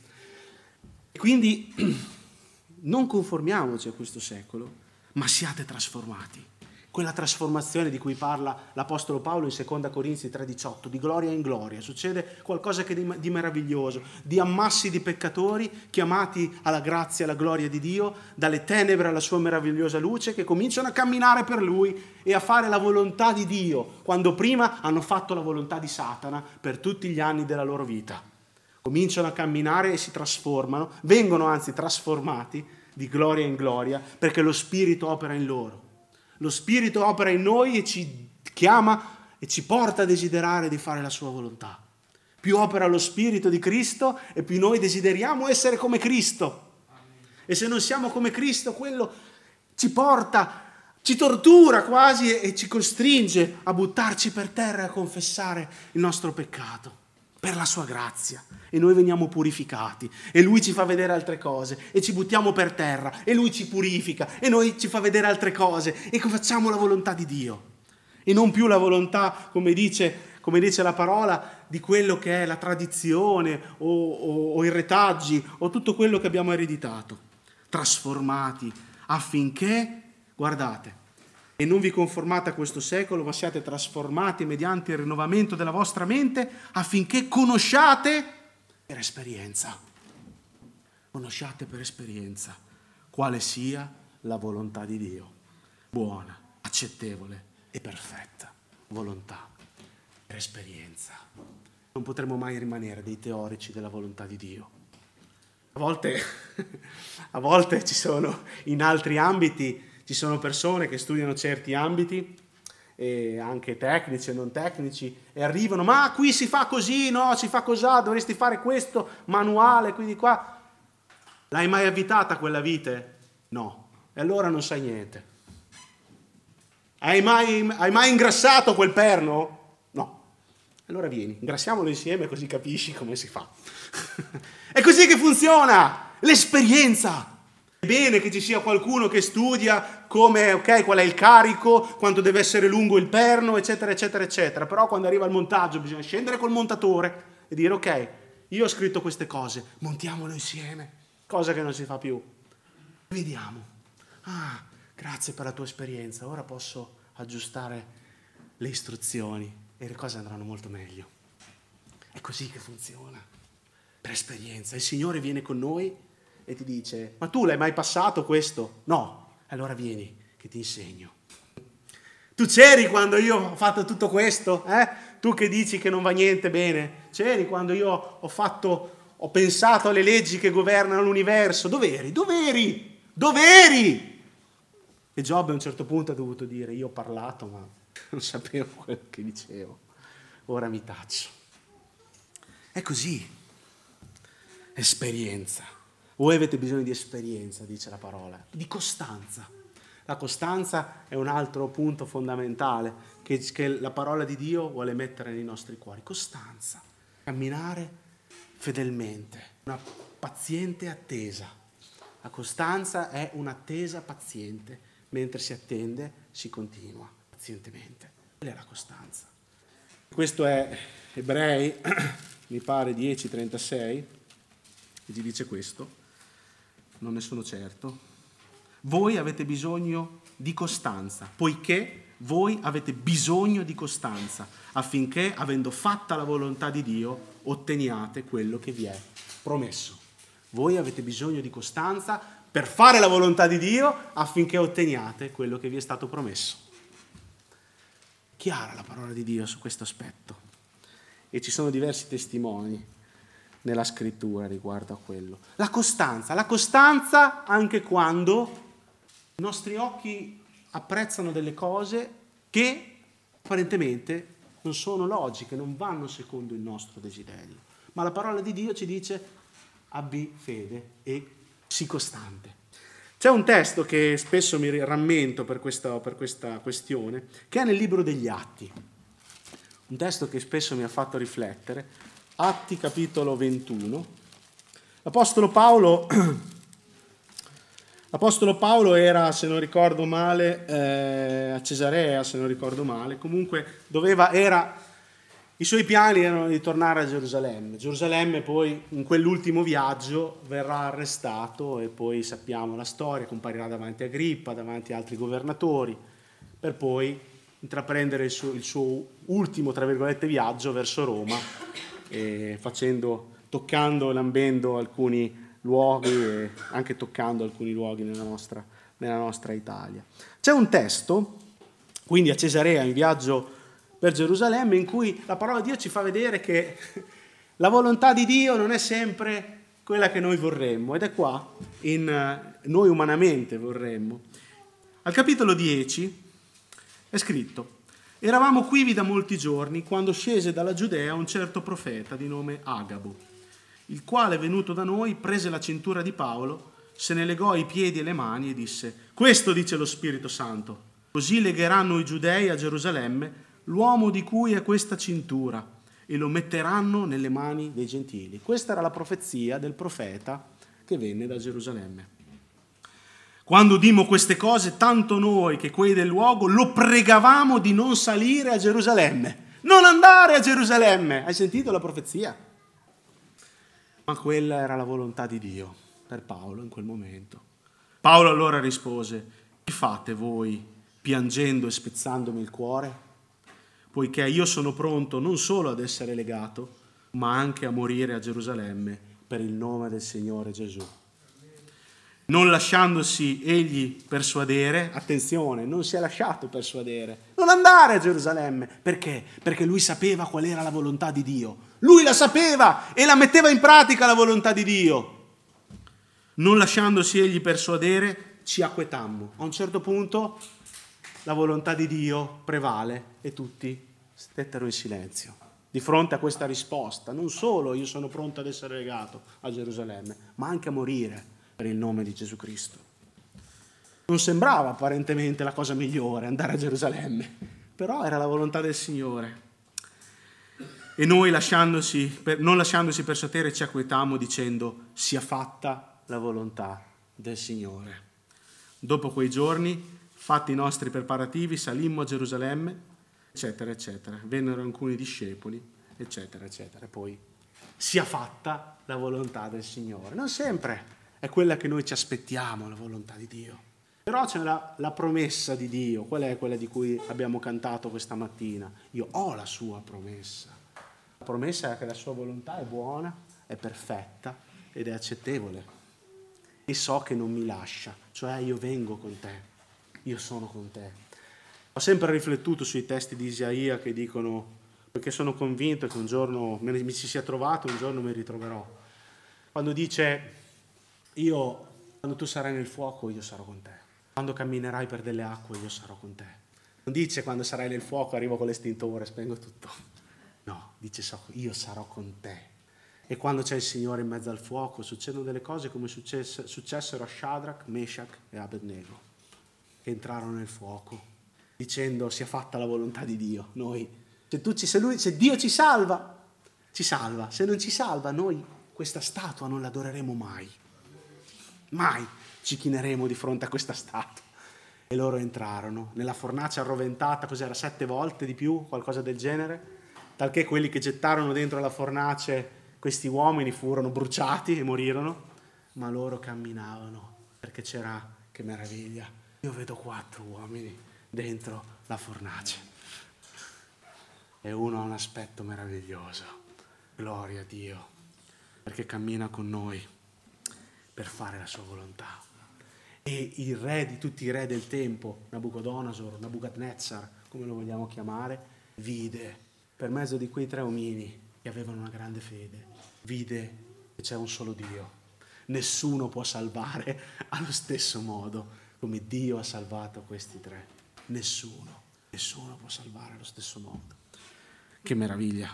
E quindi non conformiamoci a questo secolo, ma siate trasformati. Quella trasformazione di cui parla l'Apostolo Paolo in seconda Corinzi tre diciotto, di gloria in gloria. Succede qualcosa che di, di meraviglioso, di ammassi di peccatori chiamati alla grazia e alla gloria di Dio, dalle tenebre alla sua meravigliosa luce, che cominciano a camminare per Lui e a fare la volontà di Dio, quando prima hanno fatto la volontà di Satana per tutti gli anni della loro vita. Cominciano a camminare e si trasformano, vengono anzi trasformati di gloria in gloria, perché lo Spirito opera in loro. Lo Spirito opera in noi e ci chiama e ci porta a desiderare di fare la sua volontà. Più opera lo Spirito di Cristo e più noi desideriamo essere come Cristo. E se non siamo come Cristo, quello ci porta, ci tortura quasi e ci costringe a buttarci per terra e a confessare il nostro peccato per la sua grazia. e noi veniamo purificati e lui ci fa vedere altre cose e ci buttiamo per terra e lui ci purifica e noi ci fa vedere altre cose e facciamo la volontà di Dio e non più la volontà, come dice, come dice la parola, di quello che è la tradizione o, o, o i retaggi o tutto quello che abbiamo ereditato, trasformati affinché, guardate, e non vi conformate a questo secolo, ma siate trasformati mediante il rinnovamento della vostra mente affinché conosciate per esperienza, conosciate per esperienza quale sia la volontà di Dio, buona, accettevole e perfetta volontà, per esperienza. Non potremo mai rimanere dei teorici della volontà di Dio. A volte, a volte ci sono in altri ambiti, ci sono persone che studiano certi ambiti, e anche tecnici e non tecnici, e arrivano, ma qui si fa così, no, si fa così, dovresti fare questo manuale, quindi qua. L'hai mai abitata quella vite? No. E allora non sai niente. Hai mai, hai mai ingrassato quel perno? No. Allora vieni, ingrassiamolo insieme così capisci come si fa. È così che funziona l'esperienza. È bene che ci sia qualcuno che studia come, ok, qual è il carico, quanto deve essere lungo il perno, eccetera, eccetera, eccetera. Però quando arriva il montaggio bisogna scendere col montatore e dire, ok, io ho scritto queste cose, montiamolo insieme, cosa che non si fa più. Vediamo. Ah, grazie per la tua esperienza, ora posso aggiustare le istruzioni e le cose andranno molto meglio. È così che funziona, per esperienza. Il Signore viene con noi e ti dice, ma tu l'hai mai passato questo? No, allora vieni che ti insegno. Tu c'eri quando io ho fatto tutto questo? Eh? Tu che dici che non va niente bene, c'eri quando io ho fatto, ho pensato alle leggi che governano l'universo? Dov'eri? Dov'eri? Dov'eri? E Giobbe a un certo punto ha dovuto dire, io ho parlato ma non sapevo quello che dicevo, ora mi taccio. È così, esperienza. Voi avete bisogno di esperienza, dice la parola, di costanza. La costanza è un altro punto fondamentale che, che la parola di Dio vuole mettere nei nostri cuori. Costanza, camminare fedelmente, una paziente attesa. La costanza è un'attesa paziente, mentre si attende si continua pazientemente. Quella è la costanza. Questo è Ebrei, mi pare dieci trentasei, che ci dice questo. Non ne sono certo. Voi avete bisogno di costanza, poiché voi avete bisogno di costanza, affinché, avendo fatta la volontà di Dio, otteniate quello che vi è promesso. Voi avete bisogno di costanza per fare la volontà di Dio, affinché otteniate quello che vi è stato promesso. Chiara la parola di Dio su questo aspetto. E ci sono diversi testimoni nella scrittura riguardo a quello. La costanza, la costanza anche quando i nostri occhi apprezzano delle cose che apparentemente non sono logiche, non vanno secondo il nostro desiderio. Ma la parola di Dio ci dice abbi fede e sii costante. C'è un testo che spesso mi rammento per questa, per questa questione, che è nel libro degli Atti. Un testo che spesso mi ha fatto riflettere. Atti capitolo ventuno. L'Apostolo Paolo, l'Apostolo Paolo era, se non ricordo male, eh, a Cesarea, se non ricordo male, comunque doveva, era, i suoi piani erano di tornare a Gerusalemme. Gerusalemme poi in quell'ultimo viaggio verrà arrestato e poi sappiamo la storia, comparirà davanti a Agrippa, davanti a altri governatori, per poi intraprendere il suo, il suo ultimo, tra virgolette, viaggio verso Roma, e facendo, toccando e lambendo alcuni luoghi e anche toccando alcuni luoghi nella nostra, nella nostra Italia. C'è un testo, quindi a Cesarea in viaggio per Gerusalemme, in cui la parola di Dio ci fa vedere che la volontà di Dio non è sempre quella che noi vorremmo, ed è qua, in noi umanamente vorremmo. Al capitolo dieci è scritto: eravamo quivi da molti giorni quando scese dalla Giudea un certo profeta di nome Agabo, il quale, venuto da noi, prese la cintura di Paolo, se ne legò i piedi e le mani e disse: questo dice lo Spirito Santo, così legheranno i giudei a Gerusalemme l'uomo di cui è questa cintura, e lo metteranno nelle mani dei gentili. Questa era la profezia del profeta che venne da Gerusalemme. Quando udimmo queste cose, tanto noi che quelli del luogo lo pregavamo di non salire a Gerusalemme. Non andare a Gerusalemme! Hai sentito la profezia? Ma quella era la volontà di Dio per Paolo in quel momento. Paolo allora rispose: che fate voi piangendo e spezzandomi il cuore? Poiché io sono pronto non solo ad essere legato, ma anche a morire a Gerusalemme per il nome del Signore Gesù. Non lasciandosi egli persuadere, attenzione, non si è lasciato persuadere, non andare a Gerusalemme. Perché? Perché lui sapeva qual era la volontà di Dio. Lui la sapeva e la metteva in pratica la volontà di Dio. Non lasciandosi egli persuadere, ci acquetammo. A un certo punto la volontà di Dio prevale e tutti stettero in silenzio di fronte a questa risposta. Non solo io sono pronto ad essere legato a Gerusalemme, ma anche a morire per il nome di Gesù Cristo. Non sembrava apparentemente la cosa migliore andare a Gerusalemme, però era la volontà del Signore. E noi, lasciandosi, per, non lasciandosi persuadere, ci acquetammo dicendo: sia fatta la volontà del Signore. Dopo quei giorni, fatti i nostri preparativi, salimmo a Gerusalemme, eccetera, eccetera. Vennero alcuni discepoli, eccetera, eccetera. Poi sia fatta la volontà del Signore. Non sempre è quella che noi ci aspettiamo, la volontà di Dio. Però c'è la, la promessa di Dio. Qual è quella di cui abbiamo cantato questa mattina? Io ho la sua promessa. La promessa è che la sua volontà è buona, è perfetta ed è accettevole. E so che non mi lascia, cioè io vengo con te, io sono con te. Ho sempre riflettuto sui testi di Isaia che dicono, perché sono convinto che un giorno me ne, mi ci sia trovato, un giorno mi ritroverò. Quando dice: io, quando tu sarai nel fuoco, io sarò con te. Quando camminerai per delle acque, io sarò con te. Non dice: quando sarai nel fuoco, arrivo con l'estintore, spengo tutto. No, dice: io sarò con te. E quando c'è il Signore in mezzo al fuoco, succedono delle cose come successe, successero a Shadrach, Meshach e Abednego, che entrarono nel fuoco, dicendo: sia fatta la volontà di Dio. Noi, se, tu ci, se, lui, se Dio ci salva, ci salva. Se non ci salva, noi questa statua non l'adoreremo mai. Mai ci chineremo di fronte a questa statua. E loro entrarono nella fornace arroventata, cos'era, sette volte di più, qualcosa del genere, talché quelli che gettarono dentro la fornace questi uomini furono bruciati e morirono, ma loro camminavano, perché c'era, che meraviglia, io vedo quattro uomini dentro la fornace e uno ha un aspetto meraviglioso, gloria a Dio, perché cammina con noi per fare la sua volontà. E il re di tutti i re del tempo, Nabucodonosor, Nabucadnezzar, come lo vogliamo chiamare, vide per mezzo di quei tre omini che avevano una grande fede, vide che c'è un solo Dio. Nessuno può salvare allo stesso modo come Dio ha salvato questi tre. Nessuno, nessuno può salvare allo stesso modo. Che meraviglia.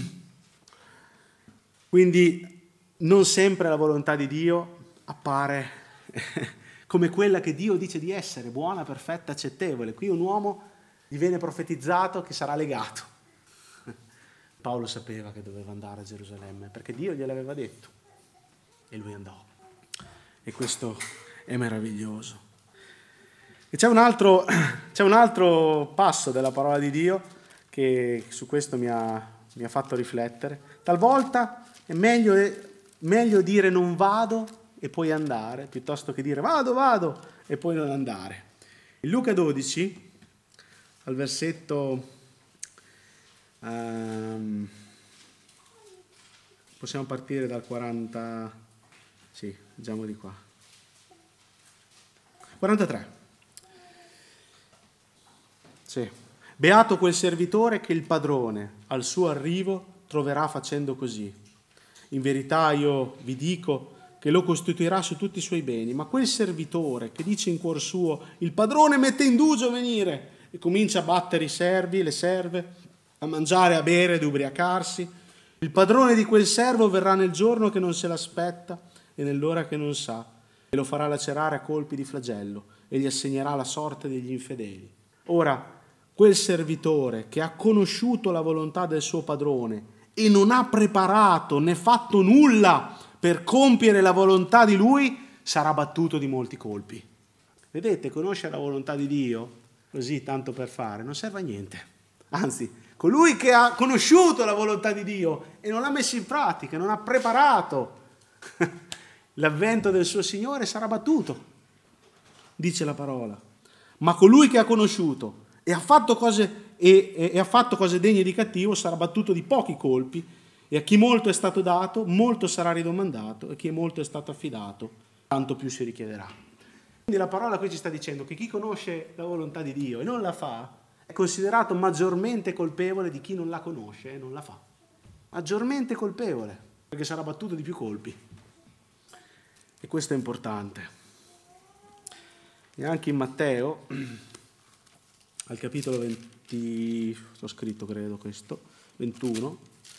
Quindi non sempre la volontà di Dio appare come quella che Dio dice di essere, buona, perfetta, accettevole. Qui un uomo gli viene profetizzato che sarà legato. Paolo sapeva che doveva andare a Gerusalemme perché Dio gliel'aveva detto e lui andò. E questo è meraviglioso. E c'è un altro, c'è un altro passo della parola di Dio che su questo mi ha, mi ha fatto riflettere. Talvolta è meglio, meglio dire non vado e poi andare, piuttosto che dire vado, vado e poi non andare. In Luca dodici, al versetto, um, possiamo partire dal quaranta, sì, leggiamo di qua, quarantatré. Sì. Beato quel servitore che il padrone al suo arrivo troverà facendo così. In verità io vi dico che lo costituirà su tutti i suoi beni, ma quel servitore che dice in cuor suo il padrone mette indugio a venire e comincia a battere i servi, le serve, a mangiare, a bere, ad ubriacarsi, il padrone di quel servo verrà nel giorno che non se l'aspetta e nell'ora che non sa e lo farà lacerare a colpi di flagello e gli assegnerà la sorte degli infedeli. Ora, quel servitore che ha conosciuto la volontà del suo padrone e non ha preparato né fatto nulla per compiere la volontà di Lui, sarà battuto di molti colpi. Vedete, conoscere la volontà di Dio, così tanto per fare, non serve a niente. Anzi, colui che ha conosciuto la volontà di Dio e non l'ha messa in pratica, non ha preparato l'avvento del suo Signore, sarà battuto, dice la parola. Ma colui che ha conosciuto e ha fatto cose, e, e, e ha fatto cose degne di cattivo sarà battuto di pochi colpi, e a chi molto è stato dato, molto sarà ridomandato, e chi molto è stato affidato, tanto più si richiederà. Quindi la parola qui ci sta dicendo che chi conosce la volontà di Dio e non la fa, è considerato maggiormente colpevole di chi non la conosce e non la fa. Maggiormente colpevole, perché sarà battuto di più colpi. E questo è importante. E anche in Matteo, al capitolo venti, sto scritto credo questo, ventuno,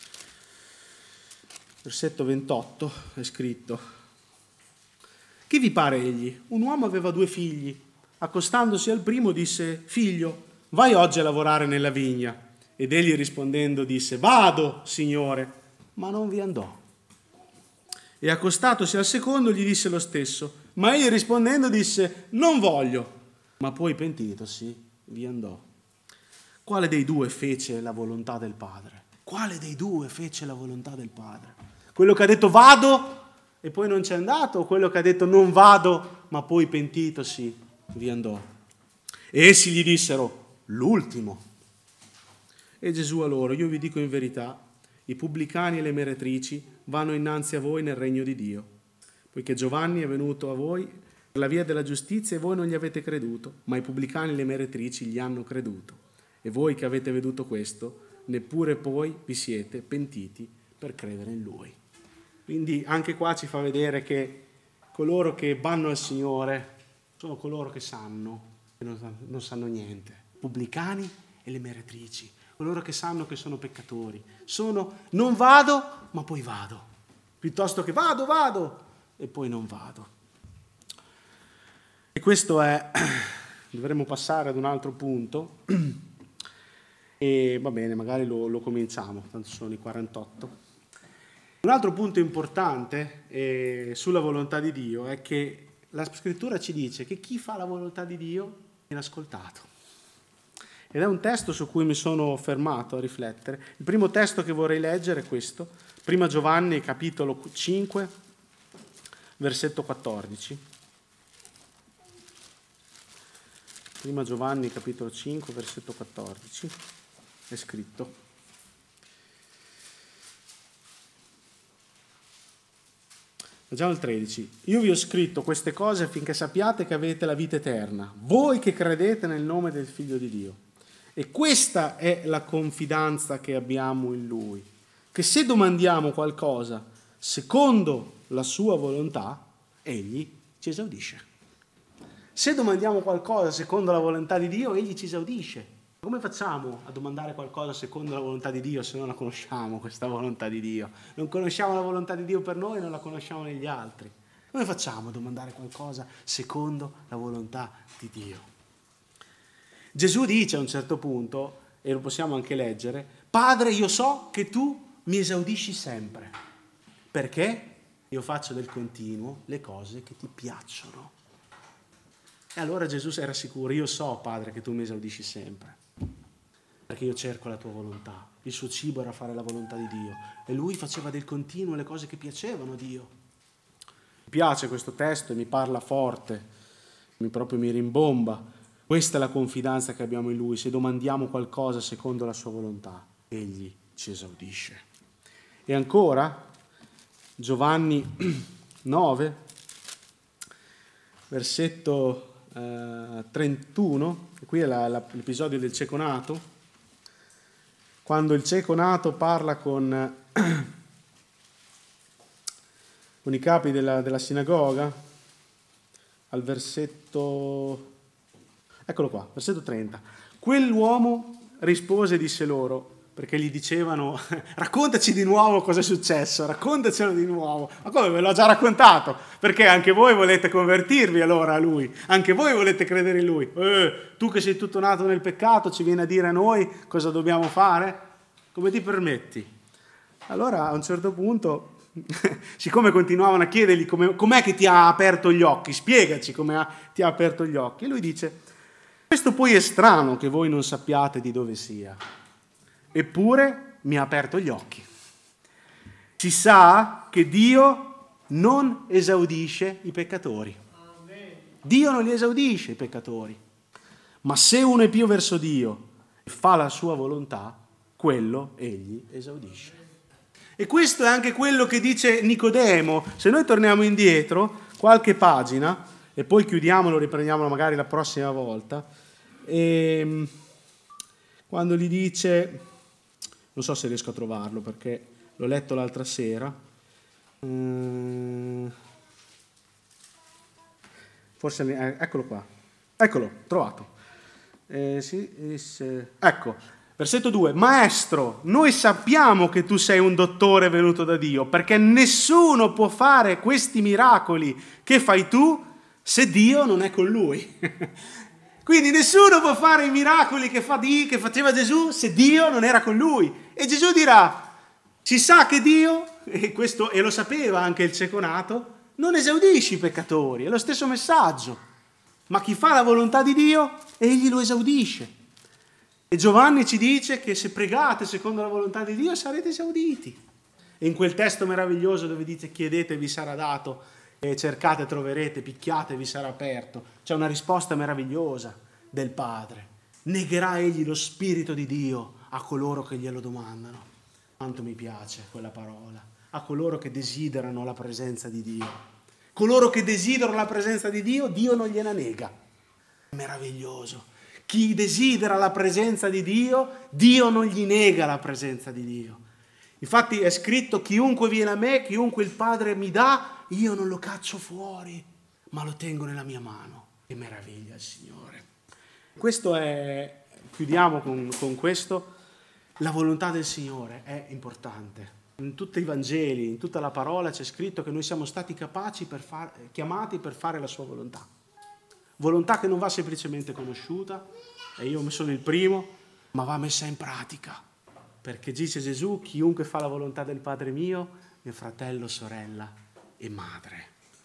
versetto ventotto, è scritto: chi vi pare egli? Un uomo aveva due figli. Accostandosi al primo disse: figlio, vai oggi a lavorare nella vigna. Ed egli rispondendo disse: vado, signore, ma non vi andò. E accostatosi al secondo gli disse lo stesso, ma egli rispondendo disse: non voglio. Ma poi pentitosi vi andò. Quale dei due fece la volontà del Padre? Quale dei due fece la volontà del Padre? Quello che ha detto vado e poi non c'è andato, o quello che ha detto non vado, ma poi pentitosi vi andò? E essi gli dissero: l'ultimo. E Gesù a loro: io vi dico in verità, i pubblicani e le meretrici vanno innanzi a voi nel regno di Dio, poiché Giovanni è venuto a voi per la via della giustizia e voi non gli avete creduto, ma i pubblicani e le meretrici gli hanno creduto. E voi che avete veduto questo, neppure poi vi siete pentiti per credere in Lui. Quindi anche qua ci fa vedere che coloro che vanno al Signore sono coloro che sanno e non, non sanno niente. Pubblicani e le meretrici, coloro che sanno che sono peccatori. Sono non vado, ma poi vado. Piuttosto che vado, vado e poi non vado. E questo è, dovremmo passare ad un altro punto. E va bene, magari lo, lo cominciamo, tanto sono i quarantotto. Un altro punto importante eh, sulla volontà di Dio è che la scrittura ci dice che chi fa la volontà di Dio viene ascoltato. Ed è un testo su cui mi sono fermato a riflettere. Il primo testo che vorrei leggere è questo, prima Giovanni capitolo cinque, versetto quattordici. Prima Giovanni capitolo cinque, versetto quattordici, è scritto: Leggiamo il tredici. Io vi ho scritto queste cose affinché sappiate che avete la vita eterna, voi che credete nel nome del Figlio di Dio. E questa è la confidenza che abbiamo in Lui, che se domandiamo qualcosa secondo la sua volontà, Egli ci esaudisce. Se domandiamo qualcosa secondo la volontà di Dio, Egli ci esaudisce. Come facciamo a domandare qualcosa secondo la volontà di Dio se non la conosciamo, questa volontà di Dio? Non conosciamo la volontà di Dio per noi e non la conosciamo negli altri. Come facciamo a domandare qualcosa secondo la volontà di Dio? Gesù dice a un certo punto, e lo possiamo anche leggere: Padre, io so che tu mi esaudisci sempre, perché io faccio del continuo le cose che ti piacciono. E allora Gesù era sicuro: io so, Padre, che tu mi esaudisci sempre, perché io cerco la tua volontà. Il suo cibo era fare la volontà di Dio e lui faceva del continuo le cose che piacevano a Dio. Mi piace questo testo e mi parla forte, mi proprio mi rimbomba. Questa è la confidenza che abbiamo in Lui. Se domandiamo qualcosa secondo la sua volontà, Egli ci esaudisce. E ancora, Giovanni nove, versetto eh, trentuno, qui è la, la, l'episodio del cieco nato, quando il cieco nato parla con, con i capi della, della sinagoga, al versetto... Eccolo qua, versetto trenta. Quell'uomo rispose e disse loro, perché gli dicevano: raccontaci di nuovo cosa è successo, raccontacelo di nuovo. Ma come, ve l'ho già raccontato? Perché anche voi volete convertirvi allora a lui, anche voi volete credere in lui. Eh, tu che sei tutto nato nel peccato ci vieni a dire a noi cosa dobbiamo fare? Come ti permetti? Allora a un certo punto, siccome continuavano a chiedergli come, com'è che ti ha aperto gli occhi, spiegaci come ha, ti ha aperto gli occhi, e lui dice: questo poi è strano che voi non sappiate di dove sia, eppure mi ha aperto gli occhi. Si sa che Dio non esaudisce i peccatori. Dio non li esaudisce i peccatori, ma se uno è pio verso Dio e fa la sua volontà, quello egli esaudisce. E questo è anche quello che dice Nicodemo. Se noi torniamo indietro qualche pagina, e poi chiudiamolo, riprendiamolo magari la prossima volta, e quando gli dice, non so se riesco a trovarlo perché l'ho letto l'altra sera, mm, forse, eh, eccolo qua, eccolo, trovato. Eh, sì, eh, se, ecco, versetto due, Maestro, noi sappiamo che tu sei un dottore venuto da Dio, perché nessuno può fare questi miracoli che fai tu se Dio non è con lui. Quindi nessuno può fare i miracoli che, fa di, che faceva Gesù se Dio non era con lui. E Gesù dirà, si sa che Dio, e, questo, e lo sapeva anche il cieco nato, non esaudisce i peccatori, è lo stesso messaggio. Ma chi fa la volontà di Dio, egli lo esaudisce. E Giovanni ci dice che se pregate secondo la volontà di Dio sarete esauditi. E in quel testo meraviglioso dove dice chiedete e vi sarà dato, e cercate e troverete, picchiate e vi sarà aperto, c'è una risposta meravigliosa del Padre. Negherà egli lo Spirito di Dio a coloro che glielo domandano. Quanto mi piace quella parola. A coloro che desiderano la presenza di Dio. Coloro che desiderano la presenza di Dio, Dio non gliela nega. Meraviglioso. Chi desidera la presenza di Dio, Dio non gli nega la presenza di Dio. Infatti è scritto, chiunque viene a me, chiunque il Padre mi dà, io non lo caccio fuori, ma lo tengo nella mia mano. Che meraviglia il Signore. Questo è, chiudiamo con, con questo, la volontà del Signore è importante. In tutti i Vangeli, in tutta la parola c'è scritto che noi siamo stati capaci per far, chiamati per fare la sua volontà. Volontà che non va semplicemente conosciuta, e io sono il primo, ma va messa in pratica. Perché dice Gesù, chiunque fa la volontà del Padre mio, mio fratello, sorella e madre.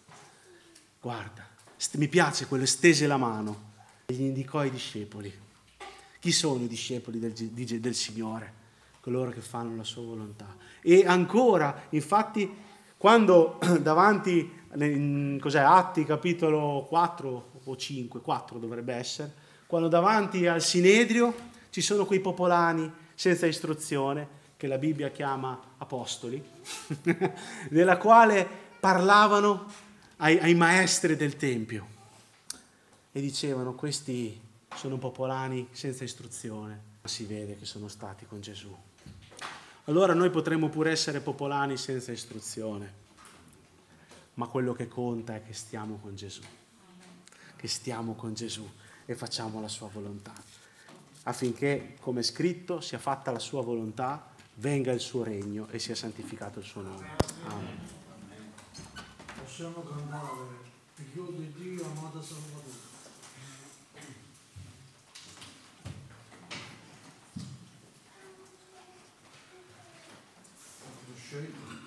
Guarda, mi piace quello, stese la mano e gli indicò ai discepoli. Chi sono i discepoli del, del Signore? Coloro che fanno la sua volontà. E ancora, infatti, quando davanti, in, cos'è, Atti capitolo quattro o cinque, quattro dovrebbe essere, quando davanti al Sinedrio ci sono quei popolani senza istruzione, che la Bibbia chiama apostoli, della quale parlavano ai, ai maestri del Tempio e dicevano, questi sono popolani senza istruzione, ma si vede che sono stati con Gesù. Allora noi potremmo pure essere popolani senza istruzione, ma quello che conta è che stiamo con Gesù, che stiamo con Gesù e facciamo la sua volontà, affinché, come è scritto, sia fatta la sua volontà, venga il suo regno e sia santificato il suo nome. Amen. Possiamo cantare, figlio di Dio, amato Salvatore. Scelto.